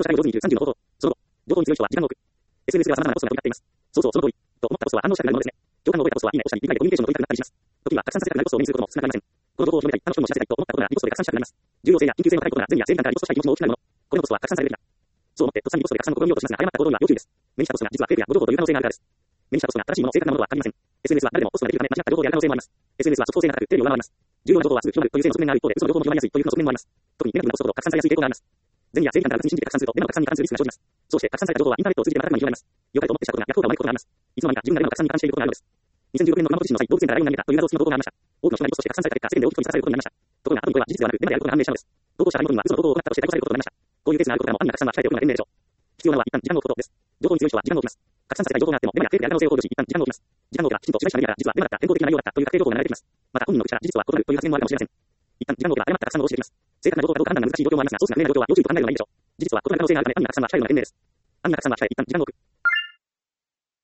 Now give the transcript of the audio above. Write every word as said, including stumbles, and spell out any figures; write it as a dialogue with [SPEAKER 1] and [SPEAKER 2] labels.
[SPEAKER 1] とした上手にいるさんじゅうの方法。その後、情報に強い人は時間が多く、エスエヌエス では様々なポストが飛び交っています。そうそう、その通り。と思ったポストは反応したくなるものですね。共感の覚えたポストはいいねを押したり、理解でコミュニケーションを取りたくなったりします。時には拡散させたくなるポストを目にすることも少なくありません。この情報を広めたり、他の人にも知らせたいと思ったことがリポストで拡散したくなります。重要性や緊急性の高いことが善意や正義感からリポストしたい気持ちも大きくなるもの。このポストは拡散されるべきだ。そう思って、とっさにリポストで拡散の試みをとしますが、誤った行動には要注意です。目にしたポストが実はフェイクや誤情報という可能性があるからです。目にしたポストが正しいもの、正確なものとは限りません。エスエヌエス は誰でもポストができるため、間違った情報である可能性もあります。エスエヌエス は速報性が高く、テレビを上回ります。重要な情報はすぐ広まるという性の側面がある一方で、嘘の情報も広まりやすいという負の側面もあります。特にネガティブなポストほど拡散されやすい傾向があります。善意や正義感から信じて拡散すると、デマの拡散に関するリスクが生じます。そうして拡散された情報はインターネットを通じて瞬く間に広がります。良かれと思ってしたことが逆効果を招くことがあります。いつの間にか自分がデマの拡散に関していることがあるのです。にせんじゅうろくねんの熊本地震の際、動物園からライオンが逃げたという謎付きの動画がありました。多くの人がリポストして拡散された結果、世間で大きくにさらされることになりました。ところが、後にこれは事実ではなく、デマであることが判明したのです。投稿者ライオン君は嘘の投稿を行ったとして逮捕されることになりました。こういうケースがあることからも、暗な拡散は控えておくのが賢明でしょう。必要なのは一旦時間の置くことです。情報に強い人は時間を置きます。拡散された情報があっても、デマやフェイクである可能性を考慮し、一旦時間を置きます。時間を置けば、きちんと取材者が見ながら、実はデマだった、変更的な内容だったという確定情報が流れてきます。また、本人の口から事実は異なるという発言もあるかもしれません。一旦時間を置けば、誤った拡散を防止できます。正確な情報かどうか判断が難しい状況もありますが、そうした不明な状況は要注意と考えるのがいいでしょう。事実は異なる可能性があるため、暗な拡散は控えるのが賢明です。暗な拡散は控え、一旦時間を置く。